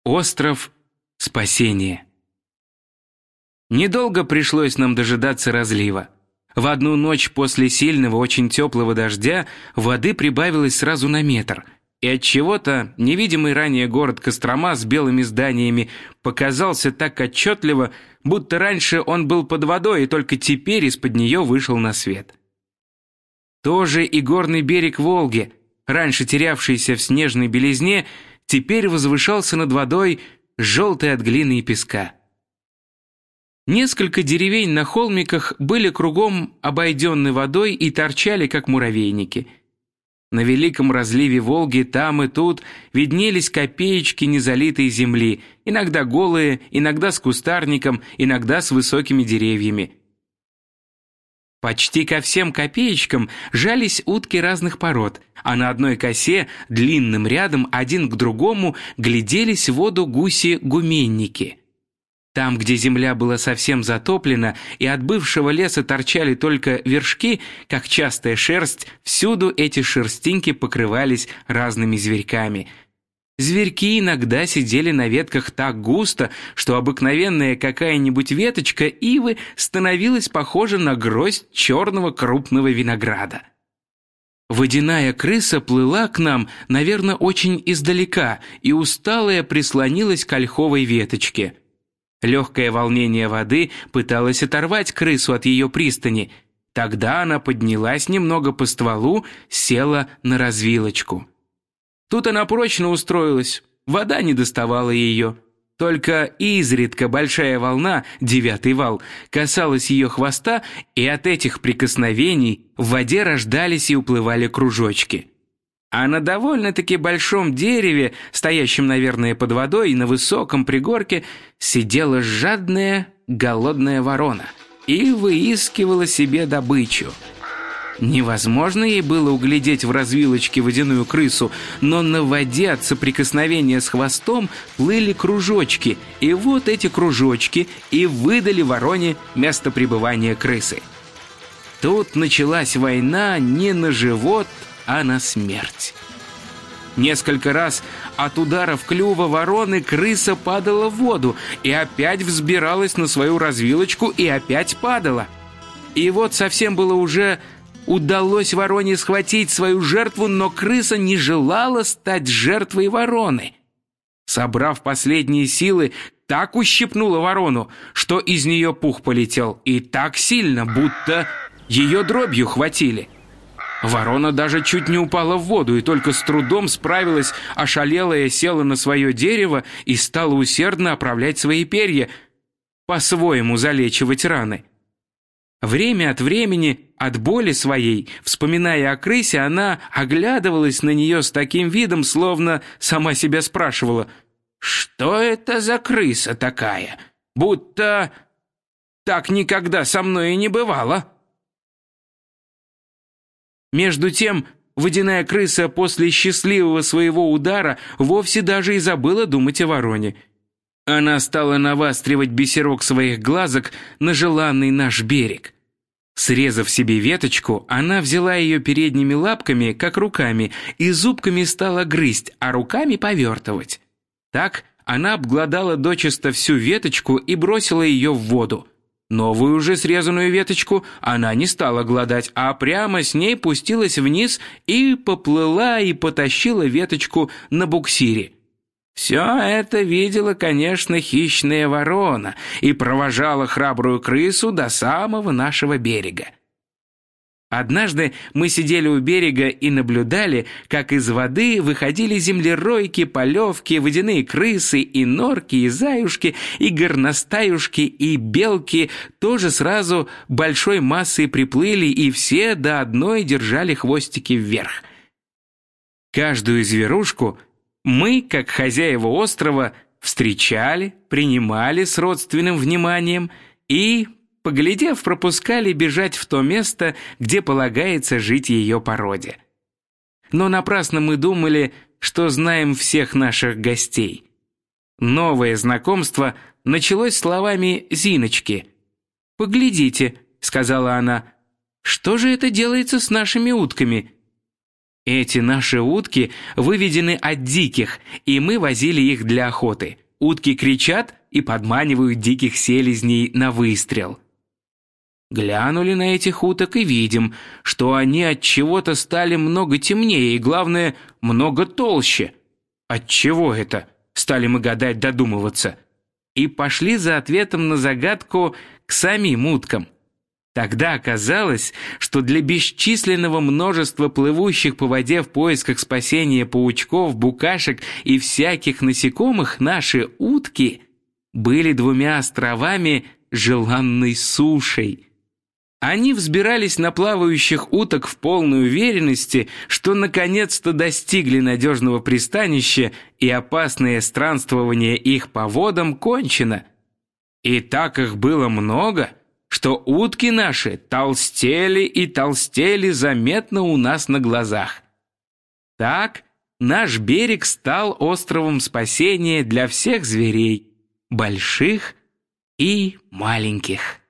Остров спасения. Недолго пришлось нам дожидаться разлива. В одну ночь после сильного, очень теплого дождя воды прибавилось сразу на метр, и отчего-то невидимый ранее город Кострома с белыми зданиями показался так отчетливо, будто раньше он был под водой, и только теперь из-под нее вышел на свет. Тоже и горный берег Волги, раньше терявшийся в снежной белизне, теперь возвышался над водой, желтой от глины и песка. Несколько деревень на холмиках были кругом обойдены водой и торчали, как муравейники. На великом разливе Волги там и тут виднелись копеечки незалитой земли, иногда голые, иногда с кустарником, иногда с высокими деревьями. Почти ко всем копеечкам жались утки разных пород, а на одной косе длинным рядом один к другому гляделись в воду гуси-гуменники. Там, где земля была совсем затоплена и от бывшего леса торчали только вершки, как частая шерсть, всюду эти шерстинки покрывались разными зверьками. Зверьки иногда сидели на ветках так густо, что обыкновенная какая-нибудь веточка ивы становилась похожа на гроздь черного крупного винограда. Водяная крыса плыла к нам, наверное, очень издалека, и усталая прислонилась к ольховой веточке. Легкое волнение воды пыталось оторвать крысу от ее пристани. Тогда она поднялась немного по стволу, села на развилочку. Тут она прочно устроилась, вода не доставала ее. Только изредка большая волна, 9-й вал, касалась ее хвоста, и от этих прикосновений в воде рождались и уплывали кружочки. А на довольно-таки большом дереве, стоящем, наверное, под водой, на высоком пригорке, сидела жадная, голодная ворона и выискивала себе добычу. Невозможно ей было углядеть в развилочке водяную крысу, но на воде от соприкосновения с хвостом плыли кружочки, и вот эти кружочки и выдали вороне место пребывания крысы. Тут началась война не на живот, а на смерть. Несколько раз от ударов клюва вороны крыса падала в воду и опять взбиралась на свою развилочку и опять падала. И вот совсем было уже удалось вороне схватить свою жертву, но крыса не желала стать жертвой вороны. Собрав последние силы, так ущипнула ворону, что из нее пух полетел, и так сильно, будто ее дробью хватили. Ворона даже чуть не упала в воду и только с трудом справилась, ошалелая села на свое дерево и стала усердно оправлять свои перья, по-своему залечивать раны. Время от времени, от боли своей, вспоминая о крысе, она оглядывалась на нее с таким видом, словно сама себя спрашивала: «Что это за крыса такая? Будто так никогда со мной и не бывало». Между тем, водяная крыса после счастливого своего удара вовсе даже и забыла думать о вороне. Она стала навастривать бисерок своих глазок на желанный наш берег. Срезав себе веточку, она взяла ее передними лапками, как руками, и зубками стала грызть, а руками повертывать. Так она обглодала дочисто всю веточку и бросила ее в воду. Новую уже срезанную веточку она не стала глодать, а прямо с ней пустилась вниз и поплыла и потащила веточку на буксире. Все это видела, конечно, хищная ворона и провожала храбрую крысу до самого нашего берега. Однажды мы сидели у берега и наблюдали, как из воды выходили землеройки, полевки, водяные крысы, и норки, и заюшки, и горностаюшки, и белки тоже сразу большой массой приплыли, и все до одной держали хвостики вверх. Каждую зверушку мы, как хозяева острова, встречали, принимали с родственным вниманием и, поглядев, пропускали бежать в то место, где полагается жить ее породе. Но напрасно мы думали, что знаем всех наших гостей. Новое знакомство началось словами Зиночки. «Поглядите», — сказала она, — «что же это делается с нашими утками?» Эти наши утки выведены от диких, и мы возили их для охоты. Утки кричат и подманивают диких селезней на выстрел. Глянули на этих уток и видим, что они от чего-то стали много темнее и, главное, много толще. От чего это? Стали мы гадать, додумываться. И пошли за ответом на загадку к самим уткам. Тогда оказалось, что для бесчисленного множества плывущих по воде в поисках спасения паучков, букашек и всяких насекомых наши утки были двумя островами желанной сушей. Они взбирались на плавающих уток в полной уверенности, что наконец-то достигли надежного пристанища, и опасное странствование их по водам кончено. И так их было много, что утки наши толстели и толстели заметно у нас на глазах. Так наш берег стал островом спасения для всех зверей, больших и маленьких.